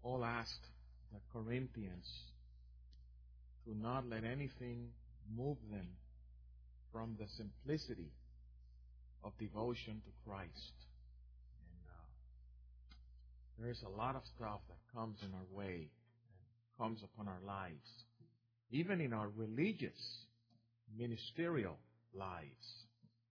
Paul asked the Corinthians to not let anything move them from the simplicity of devotion to Christ. And there's a lot of stuff that comes in our way and comes upon our lives, even in our religious, ministerial lives.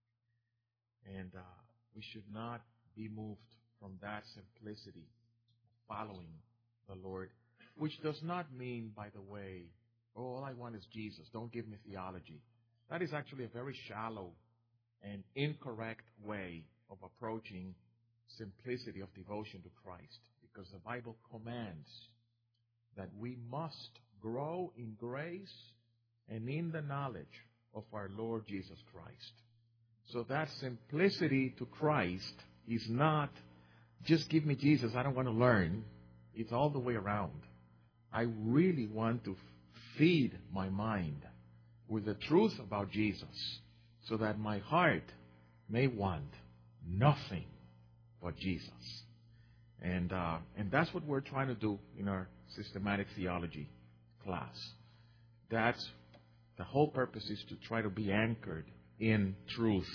And we should not be moved from that simplicity of following the Lord, which does not mean, by the way, oh, all I want is Jesus, don't give me theology. That is actually a very shallow and incorrect way of approaching simplicity of devotion to Christ, because the Bible commands that we must grow in grace and in the knowledge of our Lord Jesus Christ. So that simplicity to Christ is not just give me Jesus, I don't want to learn. It's all the way around. I really want to feed my mind with the truth about Jesus so that my heart may want nothing but Jesus. And that's what we're trying to do in our systematic theology class. That's the whole purpose, is to try to be anchored in truth.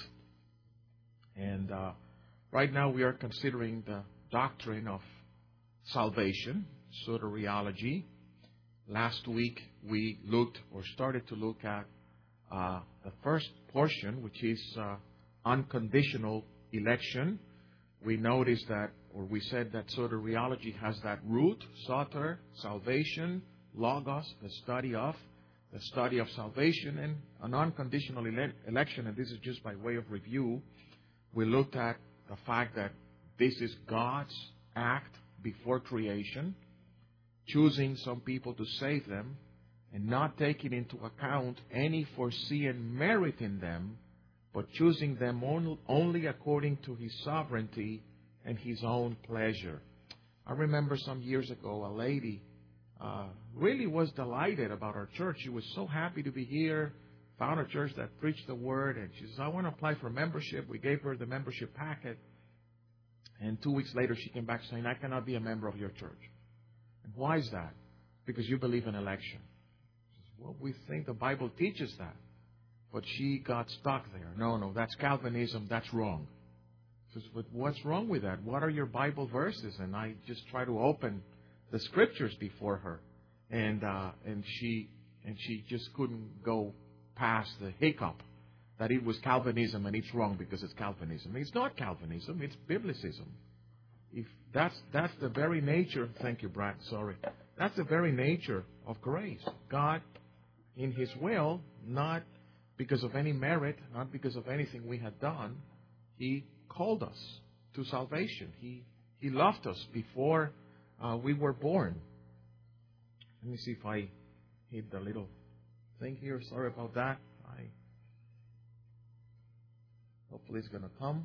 And right now we are considering the doctrine of salvation, soteriology. Last week we started to look at the first portion, which is unconditional election. We noticed that, or we said that soteriology has that root, soter, salvation, logos, the study of salvation, and an unconditional election. And this is just by way of review. We looked at the fact that this is God's act before creation, choosing some people to save them and not taking into account any foreseen merit in them, but choosing them only according to His sovereignty and His own pleasure. I remember some years ago, a lady really was delighted about our church. She was so happy to be here, found a church that preached the Word, and she says, I want to apply for membership. We gave her the membership packet, and 2 weeks later she came back saying, I cannot be a member of your church. And why is that? Because you believe in election. She says, well, we think the Bible teaches that. But she got stuck there. No, that's Calvinism. That's wrong. She says, but what's wrong with that? What are your Bible verses? And I just try to open the scriptures before her, and she just couldn't go past the hiccup that it was Calvinism and it's wrong because it's Calvinism. It's not Calvinism. It's Biblicism. If that's the very nature. Thank you, Brad. Sorry. That's the very nature of grace. God, in His will, not because of any merit, not because of anything we had done, He called us to salvation. He loved us before we were born. Let me see if I hit the little thing here. Sorry about that. Hopefully it's going to come.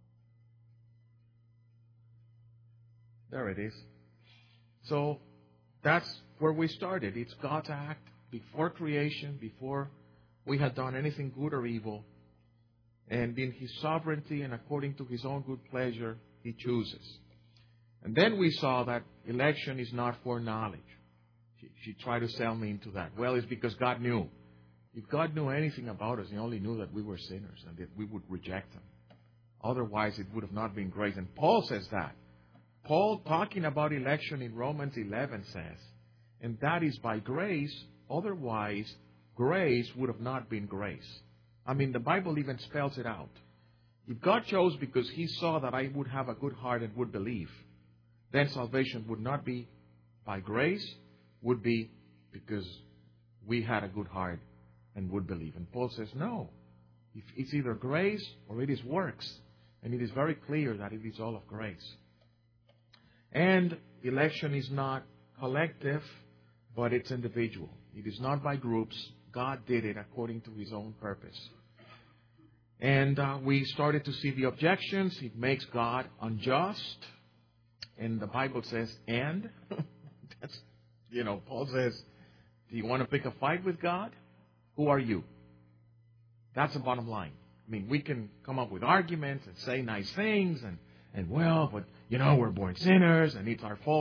There it is. So that's where we started. It's God's act before creation, before we had done anything good or evil. And in His sovereignty and according to His own good pleasure, He chooses. And then we saw that election is not for knowledge. She tried to sell me into that. Well, it's because God knew. If God knew anything about us, He only knew that we were sinners and that we would reject Him. Otherwise, it would have not been grace. And Paul says that. Paul, talking about election in Romans 11, says, and that is by grace, otherwise grace would have not been grace. I mean, the Bible even spells it out. If God chose because He saw that I would have a good heart and would believe, then salvation would not be by grace, would be because we had a good heart and would believe. And Paul says, no. It's either grace or it is works. And it is very clear that it is all of grace. And election is not collective, but it's individual. It is not by groups. God did it according to His own purpose. And we started to see the objections. It makes God unjust. And the Bible says, and? That's, Paul says, do you want to pick a fight with God? Who are you? That's the bottom line. I mean, we can come up with arguments and say nice things and well, but, we're born sinners and it's our fault.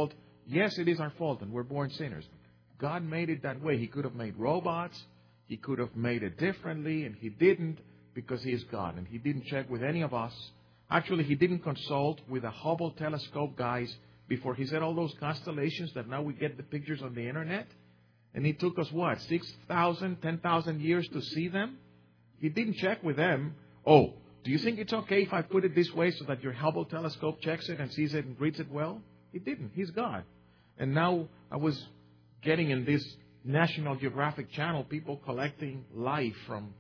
Yes, it is our fault, and we're born sinners. God made it that way. He could have made robots. He could have made it differently, and He didn't because He is God. And He didn't check with any of us. Actually, He didn't consult with the Hubble telescope guys before He said all those constellations that now we get the pictures on the internet. And it took us, 6,000, 10,000 years to see them? He didn't check with them. Oh, do you think it's okay if I put it this way so that your Hubble telescope checks it and sees it and reads it well? He didn't. He's God. And now I was getting in this National Geographic channel, people collecting life from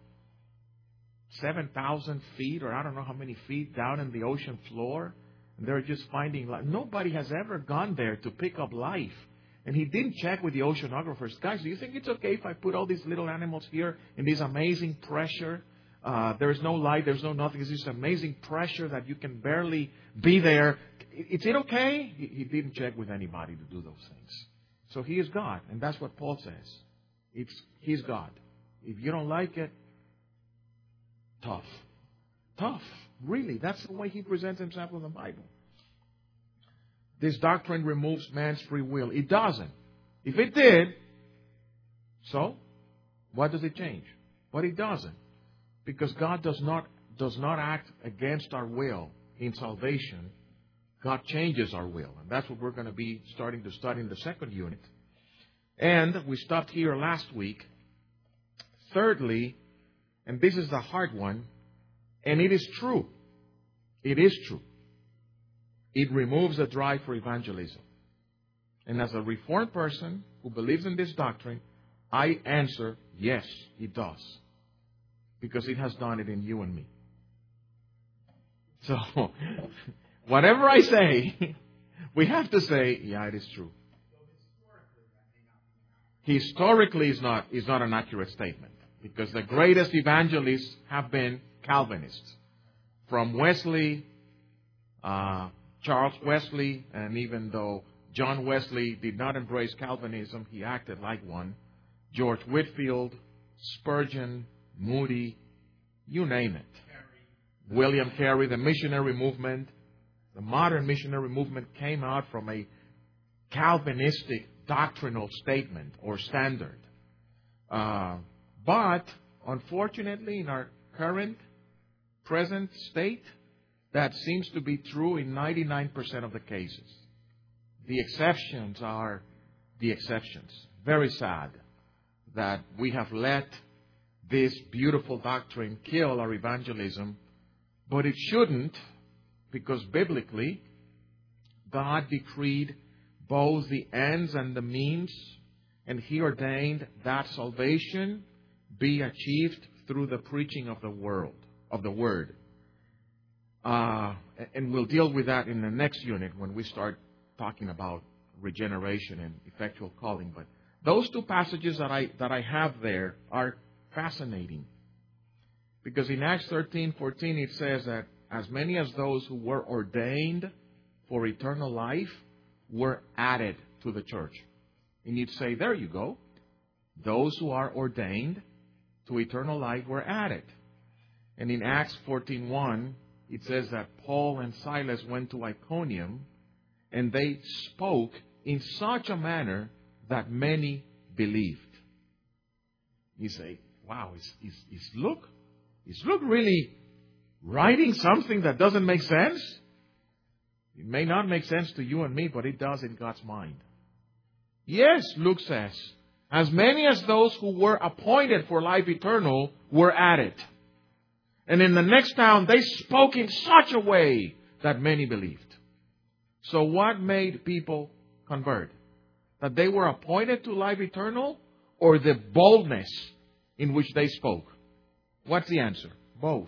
7,000 feet, or I don't know how many feet, down in the ocean floor. And they're just finding life. Nobody has ever gone there to pick up life. And he didn't check with the oceanographers. Guys, do you think it's okay if I put all these little animals here in this amazing pressure? There's no light, there's no nothing. It's this amazing pressure that you can barely be there. Is it okay? He didn't check with anybody to do those things. So He is God. And that's what Paul says. He's God. If you don't like it, tough. Tough. Really. That's the way He presents Himself in the Bible. This doctrine removes man's free will. It doesn't. If it did, so what does it change? But it doesn't. Because God does not act against our will in salvation. God changes our will. And that's what we're going to be starting to study in the second unit. And we stopped here last week. Thirdly, and this is the hard one, and it is true. It is true. It removes the drive for evangelism. And as a Reformed person who believes in this doctrine, I answer, yes, it does. Because it has done it in you and me. So, whatever I say, we have to say, yeah, it is true. Historically is not an accurate statement. Because the greatest evangelists have been Calvinists. From Wesley, Charles Wesley, and even though John Wesley did not embrace Calvinism, he acted like one. George Whitefield, Spurgeon, Moody, you name it. William Carey, the missionary movement, the modern missionary movement came out from a Calvinistic doctrinal statement or standard. But, unfortunately, in our present state, that seems to be true in 99% of the cases. The exceptions are the exceptions. Very sad that we have let this beautiful doctrine kill our evangelism, but it shouldn't, because biblically, God decreed both the ends and the means, and He ordained that salvation be achieved through the preaching of the Word. And we'll deal with that in the next unit when we start talking about regeneration and effectual calling. But those two passages that I have there are fascinating. Because in Acts 13:14 it says that as many as those who were ordained for eternal life were added to the church. And you'd say, there you go. Those who are ordained to eternal life were added. And in Acts 14:1, it says that Paul and Silas went to Iconium and they spoke in such a manner that many believed. You say, wow, is Luke really writing something that doesn't make sense? It may not make sense to you and me, but it does in God's mind. Yes, Luke says, as many as those who were appointed for life eternal were added. And in the next town, they spoke in such a way that many believed. So what made people convert? That they were appointed to life eternal, or the boldness in which they spoke? What's the answer? Both.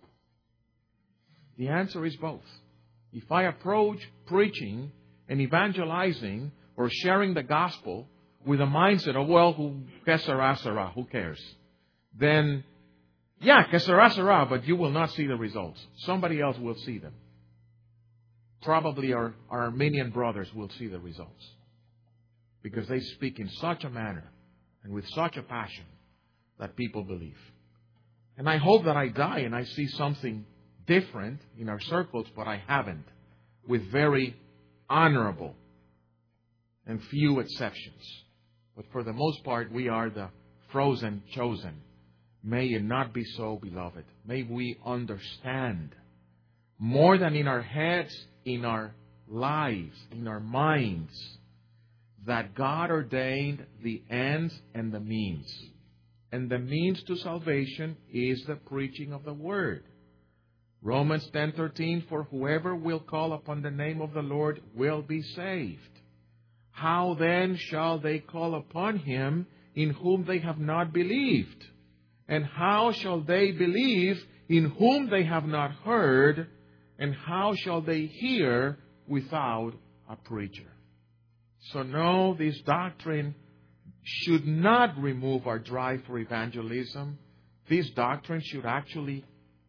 The answer is both. If I approach preaching and evangelizing or sharing the gospel with a mindset of, well, who cares? Then, yeah, que sera, but you will not see the results. Somebody else will see them. Probably our Armenian brothers will see the results. Because they speak in such a manner and with such a passion that people believe. And I hope that I die and I see something different in our circles, but I haven't. With very honorable and few exceptions. But for the most part, we are the frozen chosen. May it not be so, beloved. May we understand more than in our heads, in our lives, in our minds, that God ordained the ends and the means. And the means to salvation is the preaching of the Word. Romans 10:13, for whoever will call upon the name of the Lord will be saved. How then shall they call upon Him in whom they have not believed? And how shall they believe in whom they have not heard? And how shall they hear without a preacher? So no, this doctrine should not remove our drive for evangelism. This doctrine should actually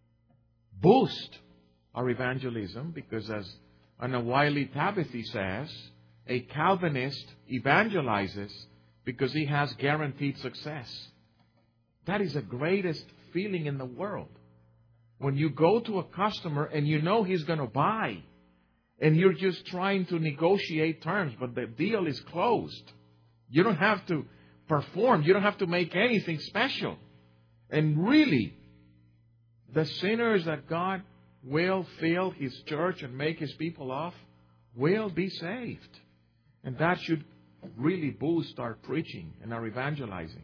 boost our evangelism, because as Anna Wiley Tabithy says, a Calvinist evangelizes because he has guaranteed success. That is the greatest feeling in the world. When you go to a customer and you know he's going to buy, and you're just trying to negotiate terms, but the deal is closed. You don't have to perform. You don't have to make anything special. And really, the sinners that God will fill His church and make His people of will be saved. And that should really boost our preaching and our evangelizing.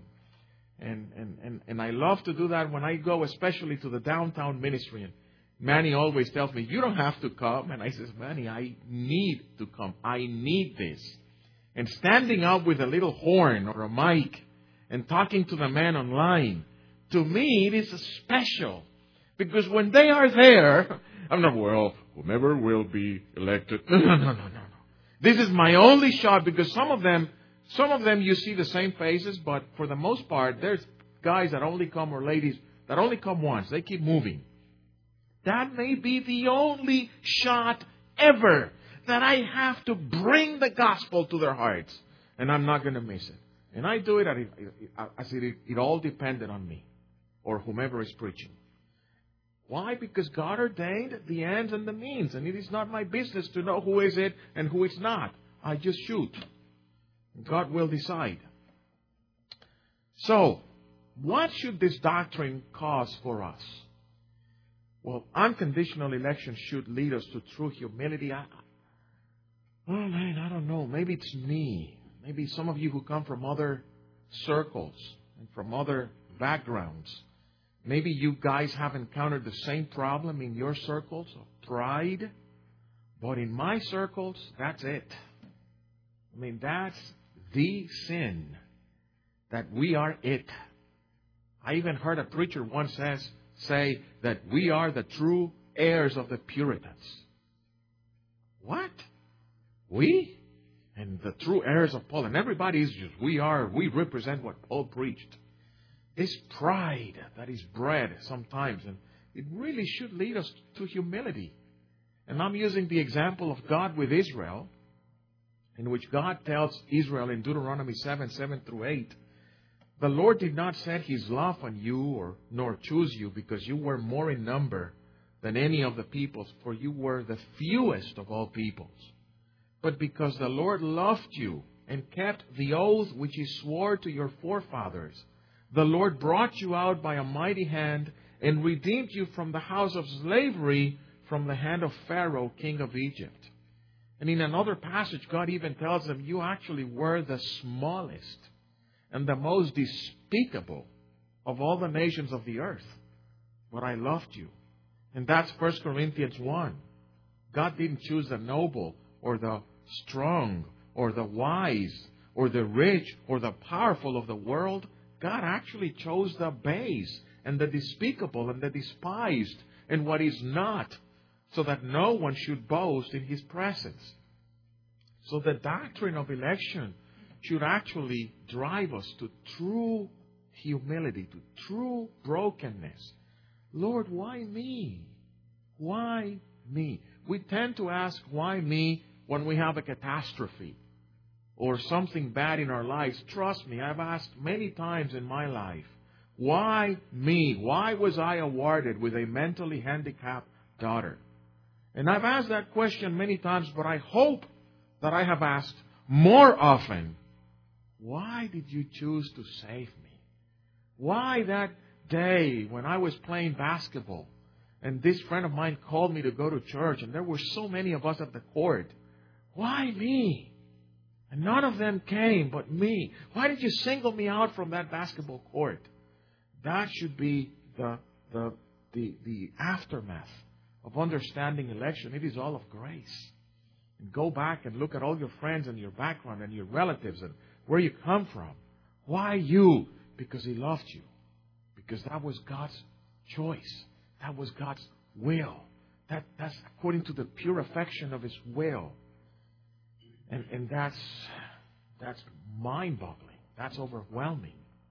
And I love to do that when I go, especially to the downtown ministry. And Manny always tells me, you don't have to come. And I says, Manny, I need to come. I need this. And standing up with a little horn or a mic and talking to the man online, to me, it is special. Because when they are there, I'm not, well, whomever will be elected. No. This is my only shot, because some of them you see the same faces, but for the most part, there's guys that only come, or ladies that only come once. They keep moving. That may be the only shot ever that I have to bring the gospel to their hearts. And I'm not going to miss it. And I do it as it all depended on me or whomever is preaching. Why? Because God ordained the ends and the means. And it is not my business to know who is it and who is not. I just shoot. God will decide. So, what should this doctrine cause for us? Well, unconditional election should lead us to true humility. I don't know. Maybe it's me. Maybe some of you who come from other circles and from other backgrounds. Maybe you guys have encountered the same problem in your circles of pride. But in my circles, that's it. I mean, that's the sin. That we are it. I even heard a preacher once say that we are the true heirs of the Puritans. What? We? And the true heirs of Paul. And everybody is just, we represent what Paul preached. This pride that is bred sometimes, and it really should lead us to humility. And I'm using the example of God with Israel, in which God tells Israel in Deuteronomy 7:7-8, the Lord did not set His love on you nor choose you because you were more in number than any of the peoples, for you were the fewest of all peoples. But because the Lord loved you and kept the oath which He swore to your forefathers, the Lord brought you out by a mighty hand and redeemed you from the house of slavery, from the hand of Pharaoh, king of Egypt. And in another passage, God even tells them, you actually were the smallest and the most despicable of all the nations of the earth. But I loved you. And that's 1 Corinthians 1. God didn't choose the noble or the strong or the wise or the rich or the powerful of the world. God actually chose the base and the despicable and the despised and what is not, so that no one should boast in His presence. So the doctrine of election should actually drive us to true humility, to true brokenness. Lord, why me? Why me? We tend to ask, why me, when we have a catastrophe or something bad in our lives. Trust me, I've asked many times in my life, why me? Why was I awarded with a mentally handicapped daughter? And I've asked that question many times, but I hope that I have asked, more often, why did you choose to save me? Why that day when I was playing basketball and this friend of mine called me to go to church and there were so many of us at the court? Why me? And none of them came but me. Why did you single me out from that basketball court? That should be the aftermath of understanding election. It is all of grace. And go back and look at all your friends and your background and your relatives and where you come from. Why you? Because He loved you. Because that was God's choice. That was God's will. That's according to the pure affection of His will. And that's mind-boggling. That's overwhelming.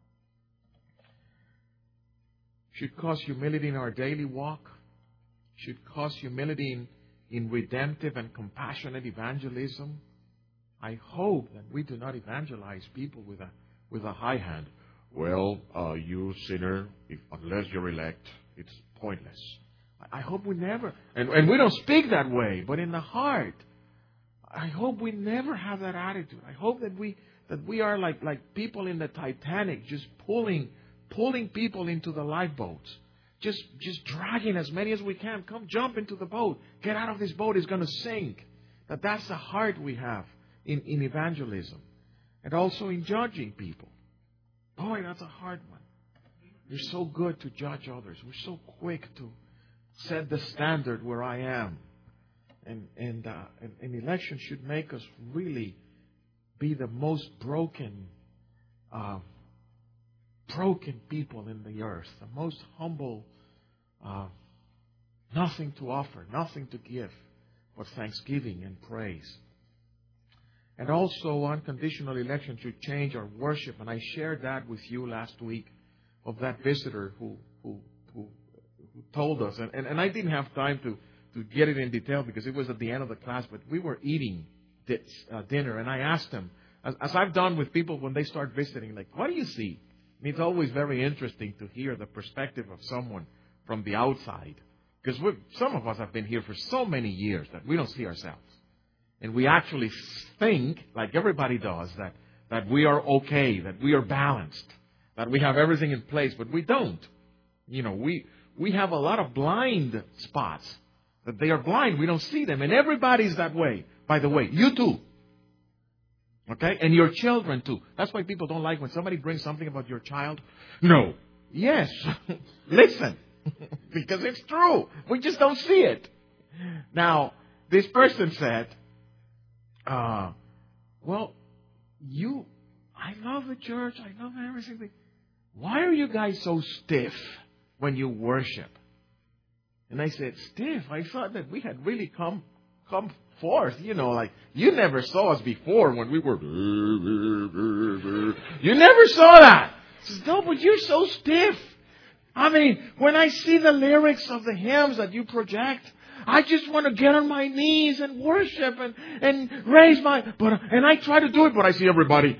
Should cause humility in our daily walk. Should cause humility in redemptive and compassionate evangelism. I hope that we do not evangelize people with a high hand. Well, you sinner, unless you're elect, it's pointless. I hope we never, and we don't speak that way, but in the heart, I hope we never have that attitude. I hope that we are like people in the Titanic, just pulling people into the lifeboats. Just dragging as many as we can. Come jump into the boat. Get out of this boat. It's going to sink. That's the heart we have in evangelism. And also in judging people. Boy, that's a hard one. We're so good to judge others. We're so quick to set the standard where I am. And election should make us really be the most broken people in the earth, the most humble, nothing to offer, nothing to give, but thanksgiving and praise. And also, unconditional election should change our worship. And I shared that with you last week of that visitor who told us. And I didn't have time to get it in detail because it was at the end of the class, but we were eating dinner. And I asked him, as I've done with people when they start visiting, like, what do you see? And it's always very interesting to hear the perspective of someone from the outside. Because some of us have been here for so many years that we don't see ourselves. And we actually think, like everybody does, that we are okay, that we are balanced, that we have everything in place, but we don't. You know, we have a lot of blind spots, that they are blind. We don't see them. And everybody's that way. By the way, you too. Okay? And your children too. That's why people don't like when somebody brings something about your child. No. Yes. Listen. Because it's true. We just don't see it. Now, this person said, well, I love the church. I love everything. Why are you guys so stiff when you worship? And I said, stiff? I thought that we had really come forth. You know, like, you never saw us before when we were... You never saw that. I said, no, but you're so stiff. I mean, when I see the lyrics of the hymns that you project, I just want to get on my knees and worship and raise my... And I try to do it, but I see everybody...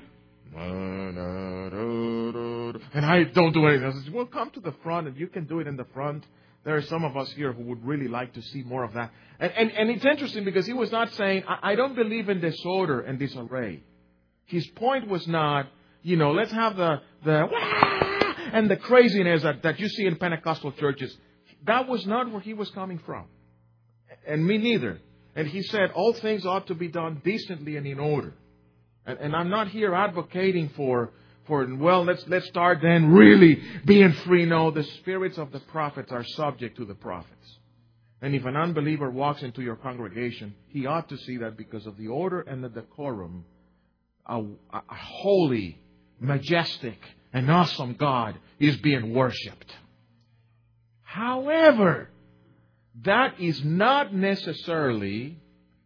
And I don't do anything. I said, well, come to the front and you can do it in the front. There are some of us here who would really like to see more of that. And it's interesting because he was not saying, I don't believe in disorder and disarray. His point was not, let's have the and the craziness that you see in Pentecostal churches. That was not where he was coming from. And me neither. And he said all things ought to be done decently and in order. And I'm not here advocating for let's start then really being free. No, the spirits of the prophets are subject to the prophets. And if an unbeliever walks into your congregation, he ought to see that because of the order and the decorum, a holy, majestic, and awesome God is being worshipped. However, that is not necessarily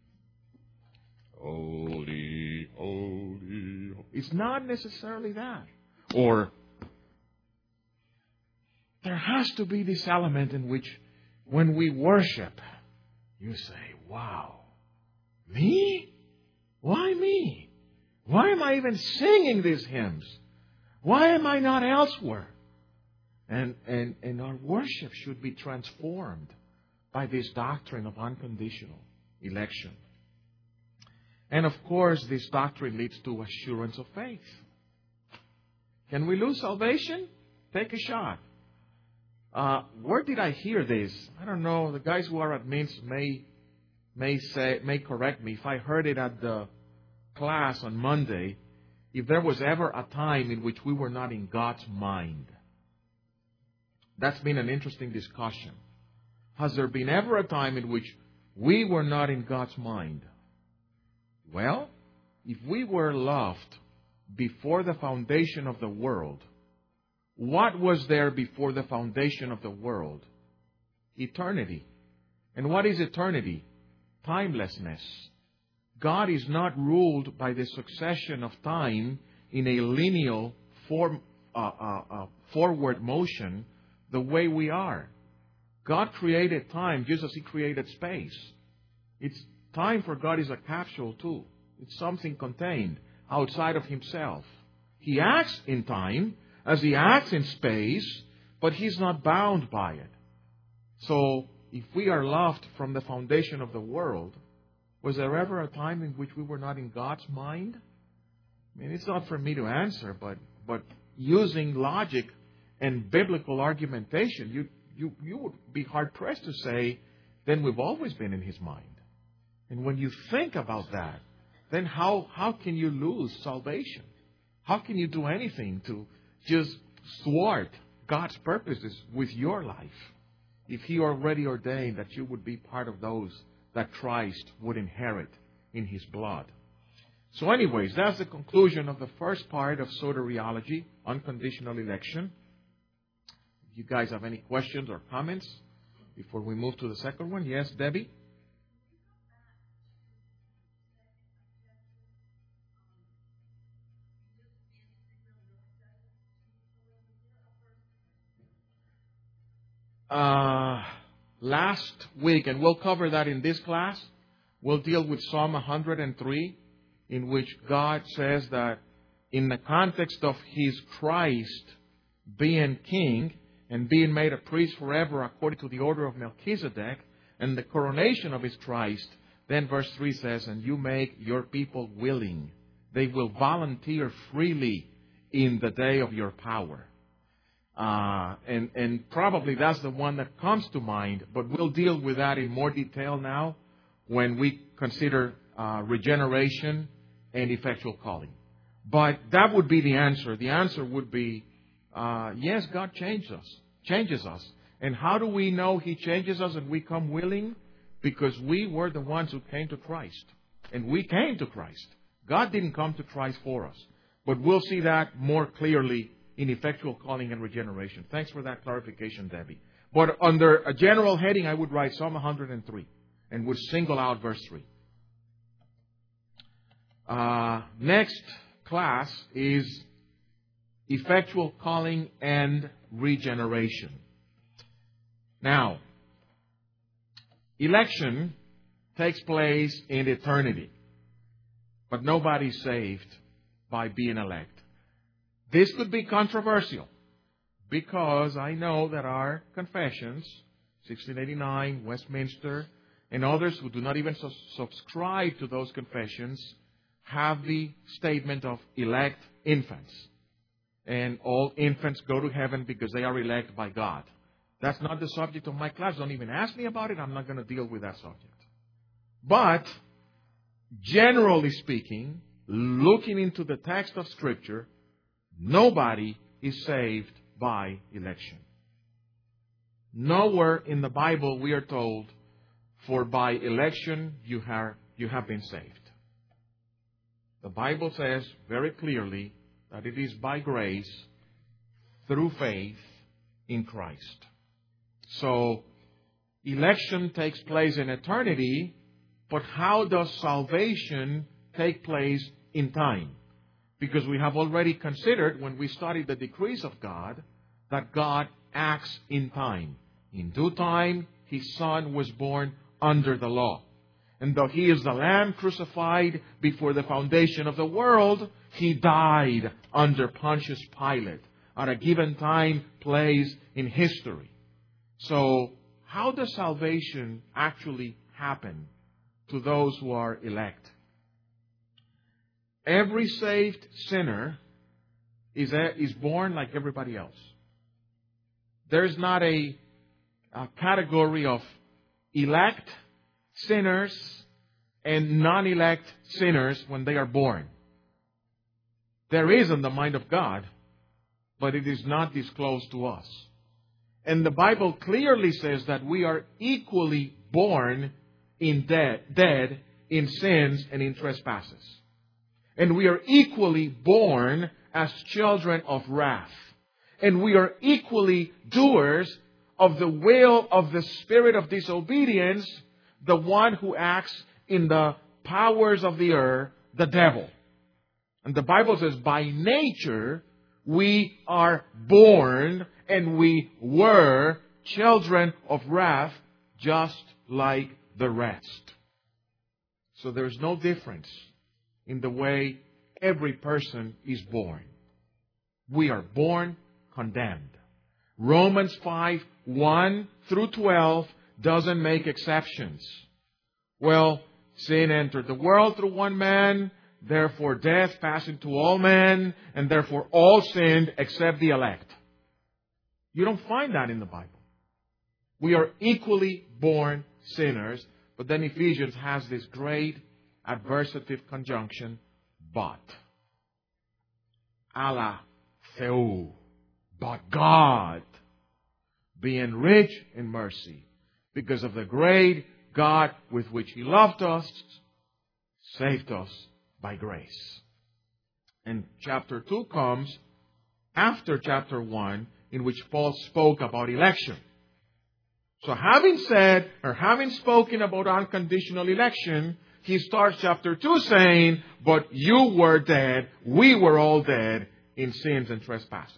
holy, holy. It's not necessarily that. Or there has to be this element in which when we worship, you say, wow, me? Why me? Why am I even singing these hymns? Why am I not elsewhere? And our worship should be transformed by this doctrine of unconditional election. And of course, this doctrine leads to assurance of faith. Can we lose salvation? Take a shot. Where did I hear this? I don't know. The guys who are admins may correct me. If I heard it at the class on Monday, if there was ever a time in which we were not in God's mind. That's been an interesting discussion. Has there been ever a time in which we were not in God's mind? Well, if we were loved before the foundation of the world, what was there before the foundation of the world? Eternity. And what is eternity? Timelessness. God is not ruled by the succession of time in a linear forward motion the way we are. God created time just as He created space. Time for God is a capsule too. It's something contained outside of Himself. He acts in time as He acts in space, but He's not bound by it. So, if we are loved from the foundation of the world, was there ever a time in which we were not in God's mind? I mean, it's not for me to answer, but using logic and biblical argumentation, you would be hard-pressed to say, then we've always been in His mind. And when you think about that, then how can you lose salvation? How can you do anything to just thwart God's purposes with your life if He already ordained that you would be part of those that Christ would inherit in His blood? So anyways, that's the conclusion of the first part of soteriology, unconditional election. If you guys have any questions or comments before we move to the second one. Yes, Debbie? Last week, and we'll cover that in this class, we'll deal with Psalm 103, in which God says that in the context of His Christ being king and being made a priest forever according to the order of Melchizedek and the coronation of His Christ, then verse 3 says, and you make your people willing. They will volunteer freely in the day of your power. And probably that's the one that comes to mind, but we'll deal with that in more detail now when we consider regeneration and effectual calling. But that would be the answer. The answer would be, yes, God changes us. And how do we know He changes us and we come willing? Because we were the ones who came to Christ. And we came to Christ. God didn't come to Christ for us. But we'll see that more clearly in effectual calling and regeneration. Thanks for that clarification, Debbie. But under a general heading, I would write Psalm 103 and would single out verse 3. Next class is effectual calling and regeneration. Now, election takes place in eternity, but nobody's saved by being elect. This could be controversial because I know that our confessions, 1689, Westminster, and others who do not even subscribe to those confessions have the statement of elect infants. And all infants go to heaven because they are elect by God. That's not the subject of my class. Don't even ask me about it. I'm not going to deal with that subject. But, generally speaking, looking into the text of Scripture, nobody is saved by election. Nowhere in the Bible we are told, for by election you have been saved. The Bible says very clearly that it is by grace through faith in Christ. So, election takes place in eternity, but how does salvation take place in time? Because we have already considered when we studied the decrees of God that God acts in time. In due time, His Son was born under the law. And though He is the Lamb crucified before the foundation of the world, He died under Pontius Pilate at a given time, place in history. So, how does salvation actually happen to those who are elect? Every saved sinner is born like everybody else. There's not a category of elect sinners and non-elect sinners when they are born. There is in the mind of God, but it is not disclosed to us. And the Bible clearly says that we are equally born dead in sins and in trespasses. And we are equally born as children of wrath. And we are equally doers of the will of the spirit of disobedience, the one who acts in the powers of the earth, the devil. And the Bible says, by nature, we are born and we were children of wrath, just like the rest. So there's no difference in the way every person is born. We are born condemned. Romans 5, 1 through 12 doesn't make exceptions. Well, sin entered the world through one man, therefore death passed into all men, and therefore all sinned except the elect. You don't find that in the Bible. We are equally born sinners, but then Ephesians has this great adversative conjunction, but. Allah Theou. But God, being rich in mercy, because of the great God with which He loved us, saved us by grace. And chapter 2 comes after chapter 1, in which Paul spoke about election. So having spoken about unconditional election, he starts chapter 2 saying, but you were dead, we were all dead in sins and trespasses.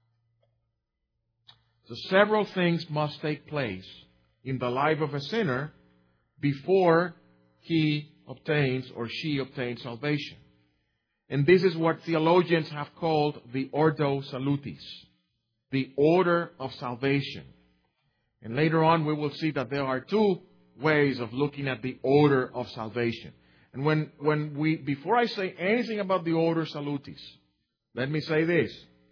So several things must take place in the life of a sinner before he obtains or she obtains salvation. And this is what theologians have called the Ordo Salutis, the order of salvation. And later on we will see that there are two ways of looking at the order of salvation. And before I say anything about the Ordo Salutis, let me say this.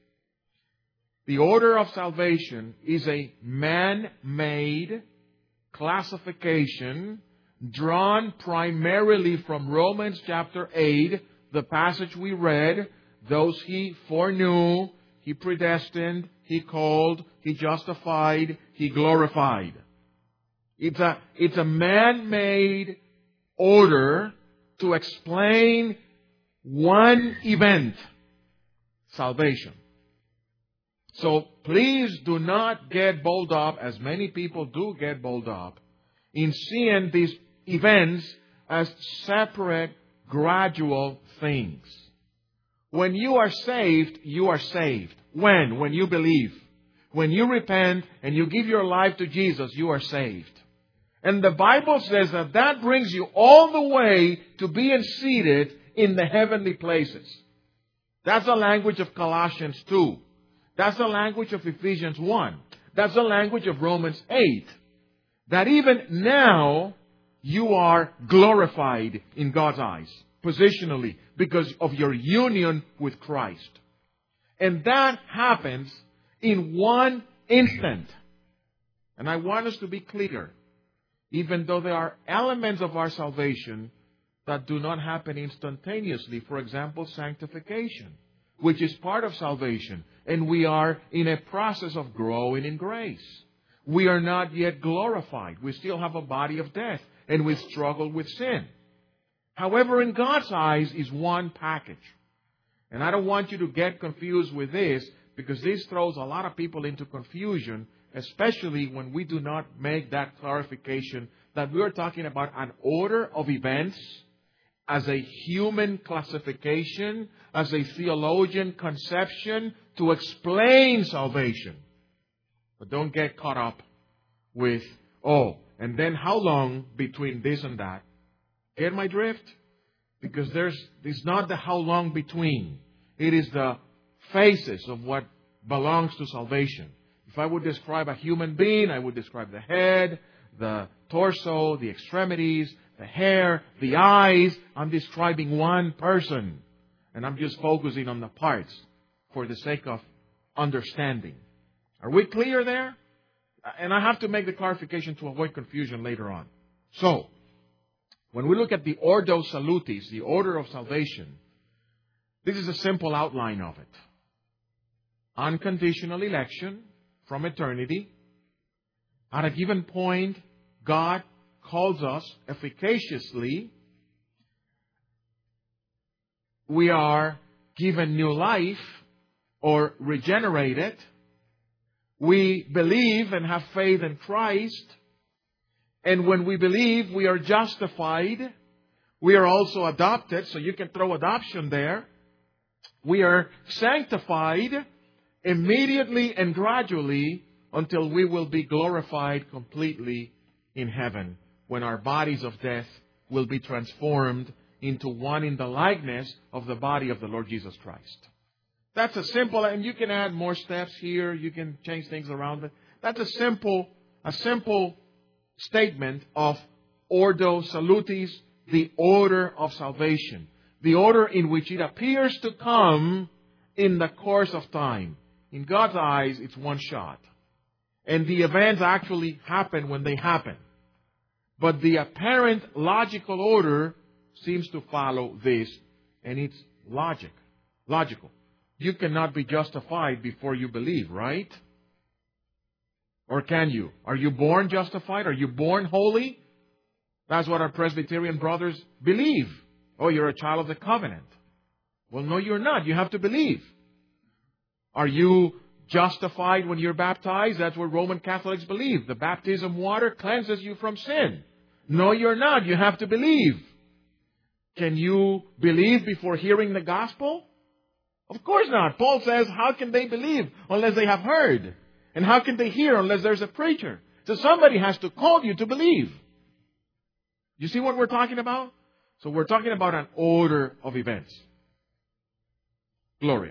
The order of salvation is a man-made classification drawn primarily from Romans chapter 8, the passage we read. Those He foreknew, He predestined, He called, He justified, He glorified. It's a man-made order to explain one event, salvation. So please do not get balled up, as many people do get balled up, in seeing these events as separate, gradual things. When you are saved, you are saved. When? When you believe. When you repent and you give your life to Jesus, you are saved. And the Bible says that brings you all the way to being seated in the heavenly places. That's the language of Colossians 2. That's the language of Ephesians 1. That's the language of Romans 8. That even now, you are glorified in God's eyes, positionally, because of your union with Christ. And that happens in one instant. And I want us to be clear. Even though there are elements of our salvation that do not happen instantaneously. For example, sanctification, which is part of salvation. And we are in a process of growing in grace. We are not yet glorified. We still have a body of death. And we struggle with sin. However, in God's eyes is one package. And I don't want you to get confused with this, because this throws a lot of people into confusion, especially when we do not make that clarification that we are talking about an order of events as a human classification, as a theologian conception to explain salvation. But don't get caught up with, and then how long between this and that? Get my drift? Because it's not the how long between. It is the phases of what belongs to salvation. If I would describe a human being, I would describe the head, the torso, the extremities, the hair, the eyes. I'm describing one person. And I'm just focusing on the parts for the sake of understanding. Are we clear there? And I have to make the clarification to avoid confusion later on. So, when we look at the Ordo Salutis, the order of salvation, this is a simple outline of it. Unconditional election from eternity. At a given point, God calls us efficaciously. We are given new life or regenerated. We believe and have faith in Christ. And when we believe, we are justified. We are also adopted, so you can throw adoption there. We are sanctified immediately and gradually until we will be glorified completely in heaven, when our bodies of death will be transformed into one in the likeness of the body of the Lord Jesus Christ. That's a simple, and you can add more steps here. You can change things around it. That's a simple statement of Ordo Salutis, the order of salvation. The order in which it appears to come in the course of time. In God's eyes, it's one shot. And the events actually happen when they happen. But the apparent logical order seems to follow this, and it's logical. You cannot be justified before you believe, right? Or can you? Are you born justified? Are you born holy? That's what our Presbyterian brothers believe. Oh, you're a child of the covenant. Well, no, you're not. You have to believe. Are you justified when you're baptized? That's what Roman Catholics believe. The baptism water cleanses you from sin. No, you're not. You have to believe. Can you believe before hearing the gospel? Of course not. Paul says, how can they believe unless they have heard? And how can they hear unless there's a preacher? So somebody has to call you to believe. You see what we're talking about? So we're talking about an order of events. Gloria.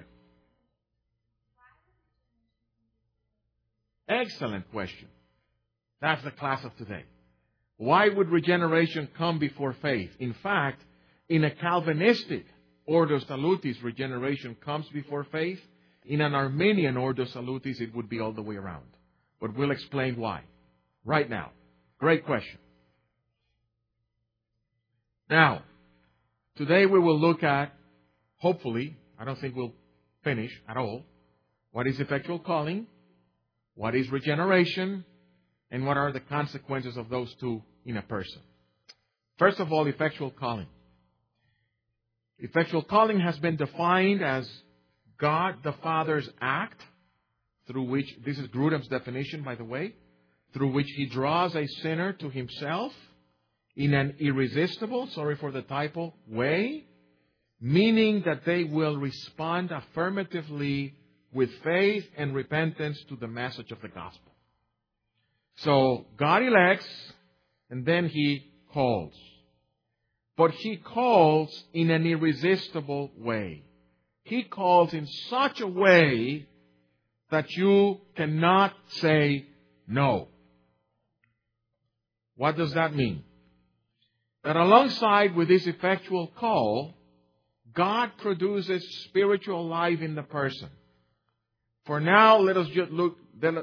Excellent question. That's the class of today. Why would regeneration come before faith? In fact, in a Calvinistic Ordo Salutis, regeneration comes before faith. In an Arminian Ordo Salutis, it would be all the way around. But we'll explain why right now. Great question. Now, today we will look at, hopefully, I don't think we'll finish at all, what is effectual calling, what is regeneration, and what are the consequences of those two in a person. First of all, effectual calling. Effectual calling has been defined as God the Father's act, through which, this is Grudem's definition, by the way, through which He draws a sinner to Himself in an irresistible, sorry for the typo, way, meaning that they will respond affirmatively with faith and repentance to the message of the gospel. So, God elects, and then He calls. But He calls in an irresistible way. He calls in such a way that you cannot say no. What does that mean? That alongside with this effectual call, God produces spiritual life in the person. For now, let us just look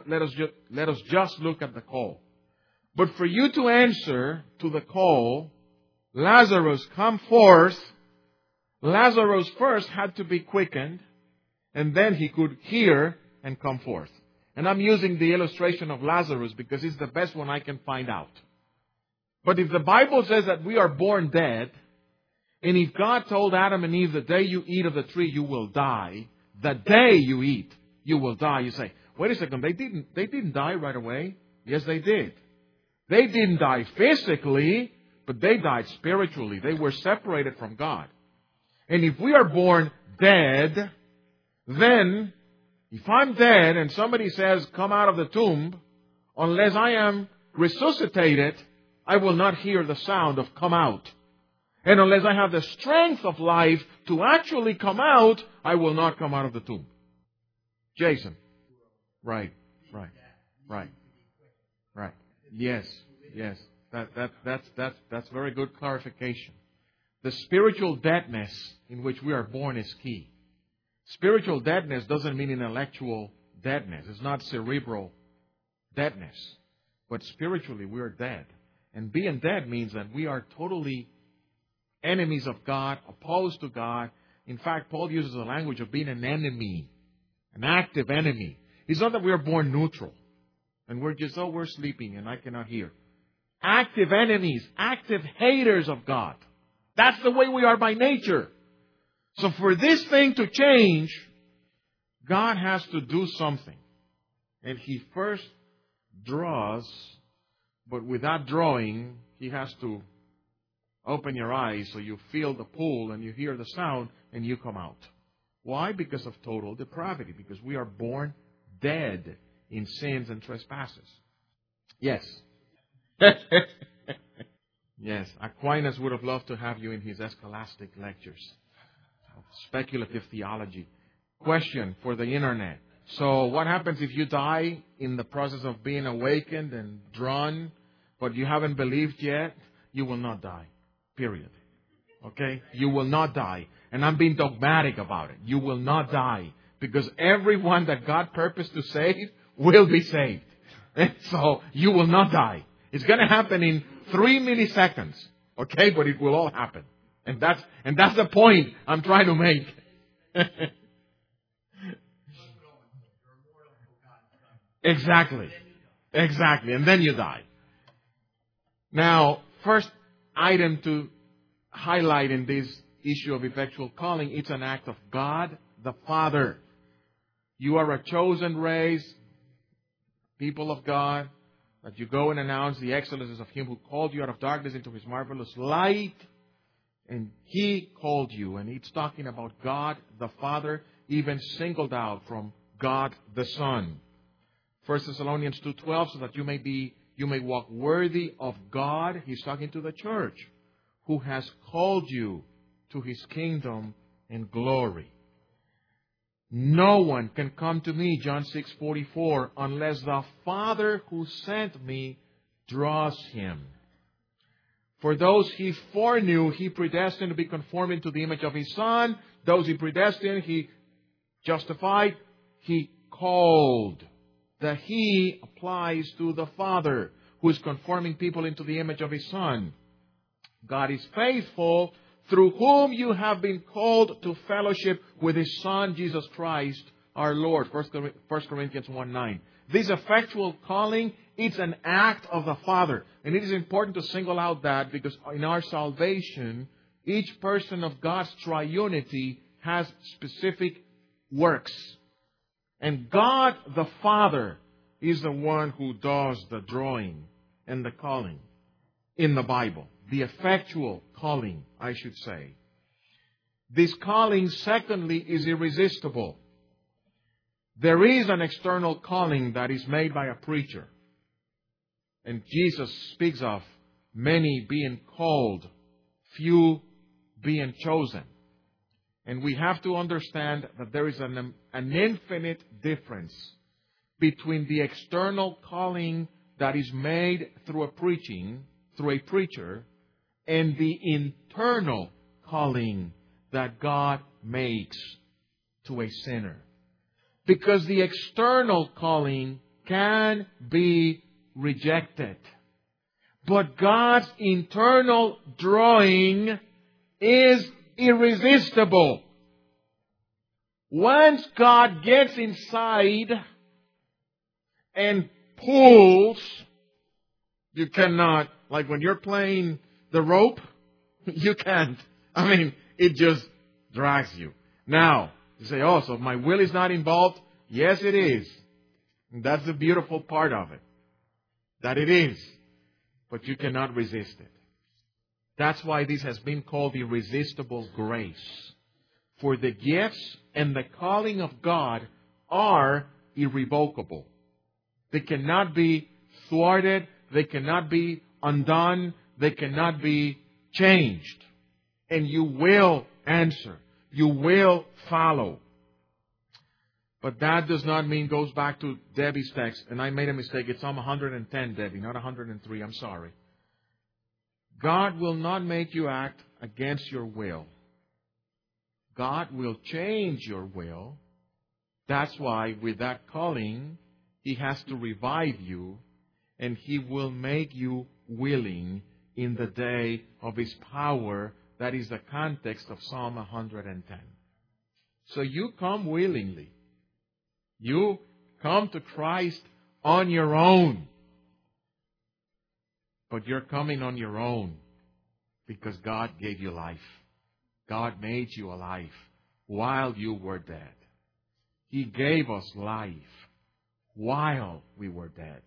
at the call. But for you to answer to the call, Lazarus, come forth. Lazarus first had to be quickened, and then he could hear and come forth. And I'm using the illustration of Lazarus because it's the best one I can find out. But if the Bible says that we are born dead, and if God told Adam and Eve, the day you eat of the tree, you will die, the day you eat, you will die. You say, wait a second, they didn't die right away. Yes, they did. They didn't die physically, but they died spiritually. They were separated from God. And if we are born dead, then if I'm dead and somebody says, come out of the tomb, unless I am resuscitated, I will not hear the sound of come out. And unless I have the strength of life to actually come out, I will not come out of the tomb. Jason. Right. Yes. That's very good clarification. The spiritual deadness in which we are born is key. Spiritual deadness doesn't mean intellectual deadness. It's not cerebral deadness. But spiritually, we are dead. And being dead means that we are totally enemies of God, opposed to God. In fact, Paul uses the language of being an enemy, an active enemy. It's not that we are born neutral and we're just, we're sleeping and I cannot hear. Active enemies, active haters of God. That's the way we are by nature. So for this thing to change, God has to do something. And He first draws, but without drawing, He has to open your eyes so you feel the pull and you hear the sound and you come out. Why? Because of total depravity. Because we are born dead in sins and trespasses. Yes. Yes. Aquinas would have loved to have you in his scholastic lectures. Speculative theology. Question for the internet. So what happens if you die in the process of being awakened and drawn, but you haven't believed yet? You will not die. Period. Okay? You will not die. And I'm being dogmatic about it. You will not die. Because everyone that God purposed to save will be saved. And so you will not die. It's going to happen in 3 milliseconds. Okay? But it will all happen. And that's the point I'm trying to make. Exactly. Exactly. And then you die. Now, first item to highlight in this issue of effectual calling, it's an act of God the Father. You are a chosen race, people of God, that you go and announce the excellences of Him who called you out of darkness into His marvelous light. And He called you. And it's talking about God the Father, even singled out from God the Son. 1 Thessalonians 2:12, so that you may walk worthy of God. He's talking to the church, who has called you to His kingdom and glory. No one can come to me, John 6:44, unless the Father who sent me draws him. For those He foreknew, He predestined to be conformed into the image of His Son. Those He predestined, He justified, He called. The He applies to the Father, who is conforming people into the image of His Son. God is faithful, through whom you have been called to fellowship with His Son, Jesus Christ, our Lord. 1 Corinthians 1:9. This effectual calling, it's an act of the Father. And it is important to single out that, because in our salvation, each person of God's triunity has specific works. And God the Father is the one who does the drawing and the calling in the Bible. The effectual calling, I should say. This calling, secondly, is irresistible. There is an external calling that is made by a preacher. And Jesus speaks of many being called, few being chosen. And we have to understand that there is an infinite difference between the external calling that is made through a preacher, and the internal calling that God makes to a sinner. Because the external calling can be rejected. But God's internal drawing is irresistible. Once God gets inside and pulls, you cannot, like when you're playing the rope, you can't. I mean, it just drags you. Now, you say, oh, so my will is not involved? Yes, it is. And that's the beautiful part of it. That it is. But you cannot resist it. That's why this has been called irresistible grace. For the gifts and the calling of God are irrevocable. They cannot be thwarted. They cannot be undone. They cannot be changed. And you will answer. You will follow. But that does not mean, goes back to Debbie's text, and I made a mistake. It's Psalm 110, Debbie, not 103. I'm sorry. God will not make you act against your will. God will change your will. That's why with that calling, He has to revive you, and He will make you willing in the day of His power. That is the context of Psalm 110. So you come willingly. You come to Christ on your own. But you're coming on your own because God gave you life. God made you alive while you were dead. He gave us life while we were dead.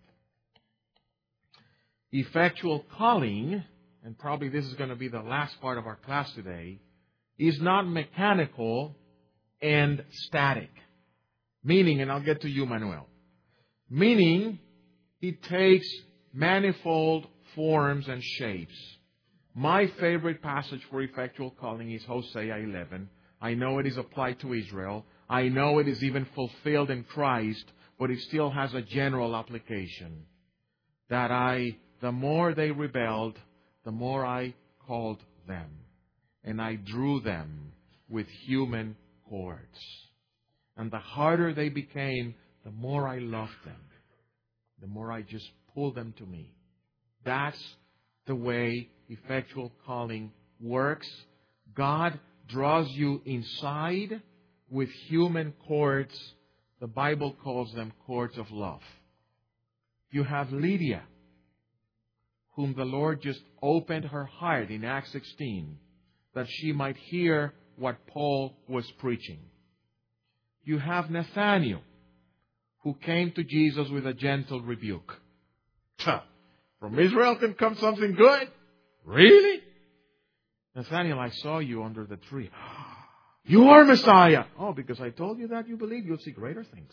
Effectual calling, and probably this is going to be the last part of our class today, is not mechanical and static. Meaning, and I'll get to you, Manuel. Meaning, it takes manifold forms and shapes. My favorite passage for effectual calling is Hosea 11. I know it is applied to Israel. I know it is even fulfilled in Christ, but it still has a general application. The more they rebelled, the more I called them. And I drew them with human cords. And the harder they became, the more I loved them. The more I just pulled them to me. That's the way effectual calling works. God draws you inside with human cords. The Bible calls them cords of love. You have Lydia, whom the Lord just opened her heart in Acts 16, that she might hear what Paul was preaching. You have Nathanael, who came to Jesus with a gentle rebuke. From Israel can come something good? Really? Nathanael, I saw you under the tree. You are Messiah. Oh, because I told you that you believe, you'll see greater things.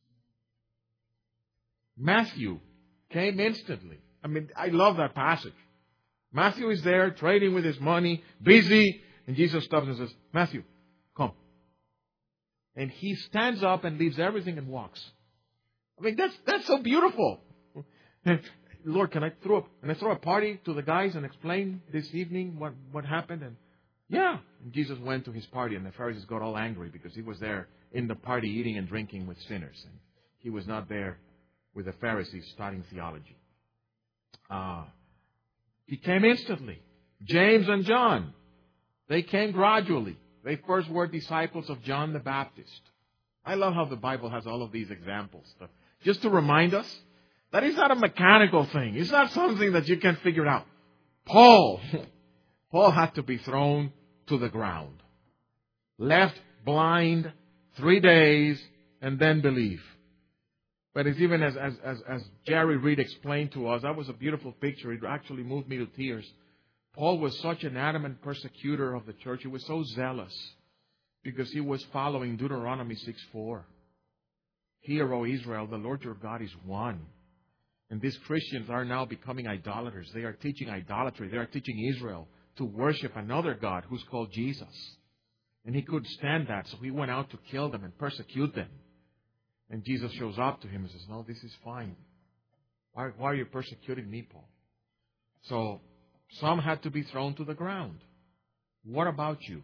Matthew came instantly. I love that passage. Matthew is there trading with his money, busy, and Jesus stops and says, Matthew, come. And he stands up and leaves everything and walks. That's so beautiful. Lord, can I throw a party to the guys and explain this evening what happened? And yeah. And Jesus went to his party, and the Pharisees got all angry because he was there in the party eating and drinking with sinners. And he was not there with the Pharisees studying theology. He came instantly. James and John, they came gradually. They first were disciples of John the Baptist. I love how the Bible has all of these examples. Just to remind us that it's not a mechanical thing. It's not something that you can figure out. Paul had to be thrown to the ground. Left blind 3 days and then believe. But it's even as Jerry Reed explained to us, that was a beautiful picture. It actually moved me to tears. Paul was such an adamant persecutor of the church. He was so zealous because he was following Deuteronomy 6:4. Hear, O Israel, the Lord your God is one. And these Christians are now becoming idolaters. They are teaching idolatry. They are teaching Israel to worship another God who's called Jesus. And he couldn't stand that, so he went out to kill them and persecute them. And Jesus shows up to him and says, no, this is fine. Why are you persecuting me, Paul? So some had to be thrown to the ground. What about you?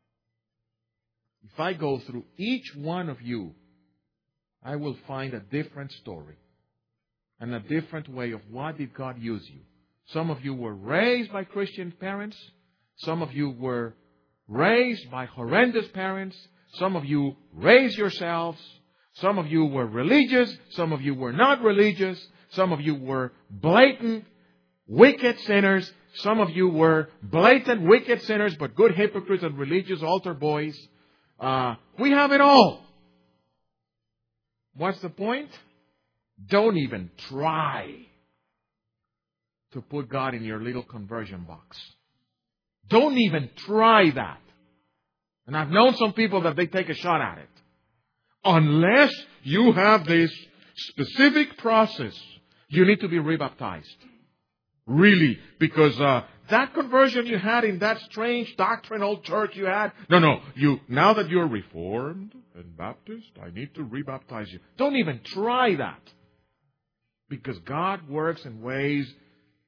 If I go through each one of you, I will find a different story and a different way of what did God use you. Some of you were raised by Christian parents. Some of you were raised by horrendous parents. Some of you raised yourselves. Some of you were religious. Some of you were not religious. Some of you were blatant, wicked sinners. Some of you were blatant, wicked sinners, but good hypocrites and religious altar boys. We have it all. What's the point? Don't even try to put God in your little conversion box. Don't even try that. And I've known some people that they take a shot at it. Unless you have this specific process, you need to be rebaptized. Really. Because that conversion you had in that strange doctrinal church you had, now that you're Reformed and Baptist, I need to rebaptize you. Don't even try that. Because God works in ways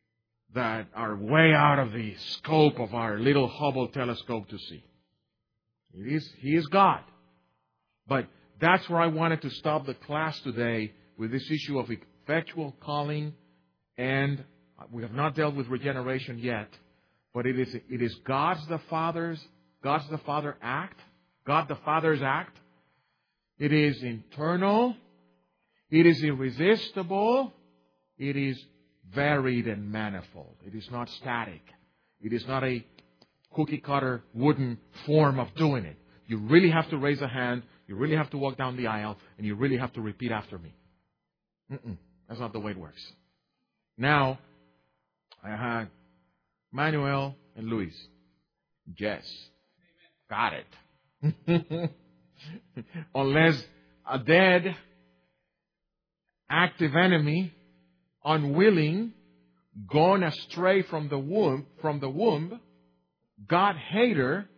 that are way out of the scope of our little Hubble telescope to see. He is God. But that's where I wanted to stop the class today, with this issue of effectual calling, and we have not dealt with regeneration yet, but it is God the Father's act, God the Father's act. It is internal, it is irresistible, it is varied and manifold. It is not static. It is not a cookie-cutter wooden form of doing it. You really have to raise a hand, you really have to walk down the aisle, and you really have to repeat after me. That's not the way it works. Now, I had Manuel and Luis. Yes. Got it. Unless a dead, active enemy, unwilling, gone astray from the womb, God-hater,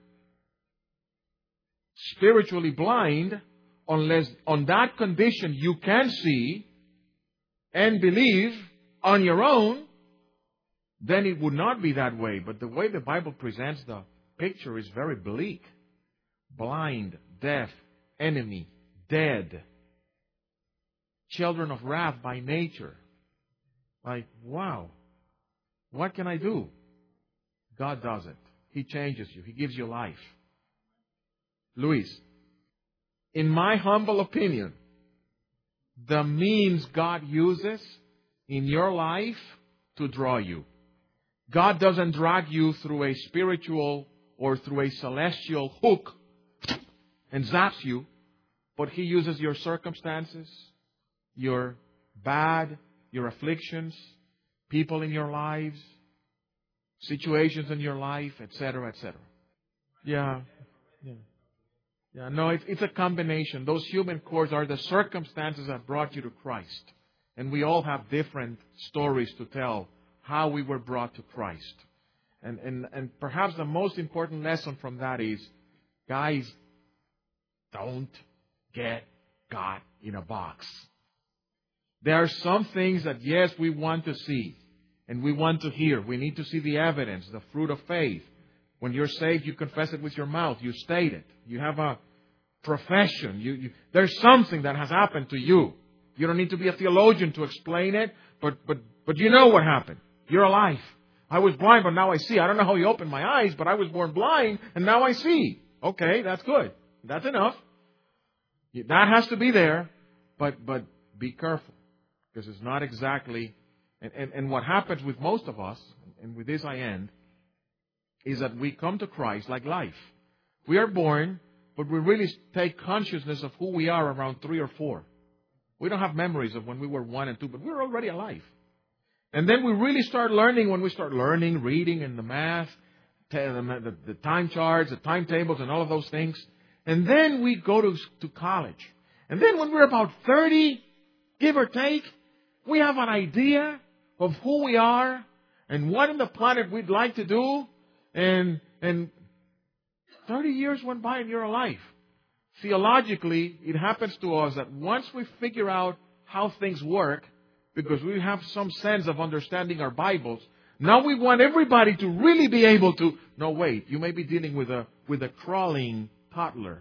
spiritually blind, unless on that condition you can see and believe on your own, then it would not be that way. But the way the Bible presents the picture is very bleak. Blind, deaf, enemy, dead, children of wrath by nature. Like, wow, what can I do? God does it. He changes you. He gives you life. Luis, in my humble opinion, the means God uses in your life to draw you. God doesn't drag you through a spiritual or through a celestial hook and zaps you, but He uses your circumstances, your afflictions, people in your lives, situations in your life, etc., etc. Yeah. No, it's a combination. Those human chords are the circumstances that brought you to Christ. And we all have different stories to tell how we were brought to Christ. And perhaps the most important lesson from that is, guys, don't get God in a box. There are some things that, yes, we want to see and we want to hear. We need to see the evidence, the fruit of faith. When you're saved, you confess it with your mouth. You state it. You have a profession. There's something that has happened to you. You don't need to be a theologian to explain it, but you know what happened. You're alive. I was blind, but now I see. I don't know how He opened my eyes, but I was born blind, and now I see. Okay, that's good. That's enough. That has to be there, but be careful, because it's not exactly... And what happens with most of us, and with this I end, is that we come to Christ like life. We are born, but we really take consciousness of who we are around 3 or 4. We don't have memories of when we were 1 and 2, but we're already alive. And then we really start learning when we start learning, reading, and the math, the time charts, the timetables, and all of those things. And then we go to college. And then when we're about 30, give or take, we have an idea of who we are and what in the planet we'd like to do. And 30 years went by and you're alive. Theologically, it happens to us that once we figure out how things work, because we have some sense of understanding our Bibles, now we want everybody to really be able to... No, wait, you may be dealing with a crawling toddler,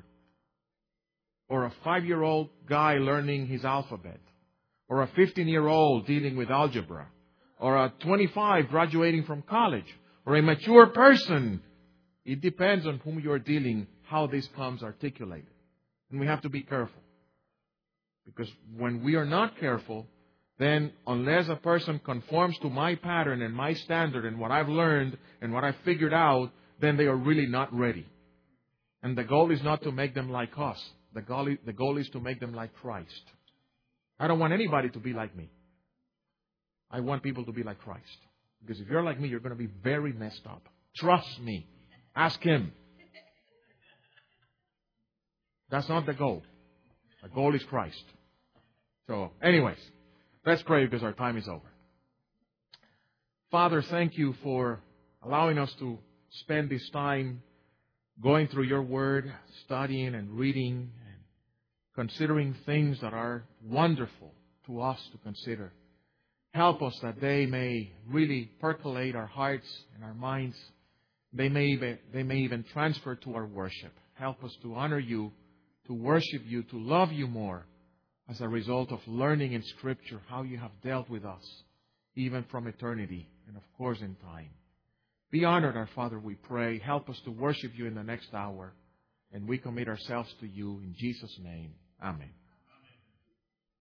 or a 5-year-old guy learning his alphabet, or a 15-year-old dealing with algebra, or a 25 graduating from college, or a mature person. It depends on whom you're dealing, how this comes articulated. And we have to be careful. Because when we are not careful, then unless a person conforms to my pattern and my standard and what I've learned and what I've figured out, then they are really not ready. And the goal is not to make them like us. The goal is to make them like Christ. I don't want anybody to be like me. I want people to be like Christ. Because if you're like me, you're going to be very messed up. Trust me. Ask Him. That's not the goal. The goal is Christ. So, anyways, let's pray because our time is over. Father, thank You for allowing us to spend this time going through Your Word, studying and reading and considering things that are wonderful to us to consider. Help us that they may really percolate our hearts and our minds. They may even transfer to our worship. Help us to honor you, to worship you, to love you more as a result of learning in Scripture how you have dealt with us, even from eternity and, of course, in time. Be honored, our Father, we pray. Help us to worship you in the next hour. And we commit ourselves to you in Jesus' name. Amen.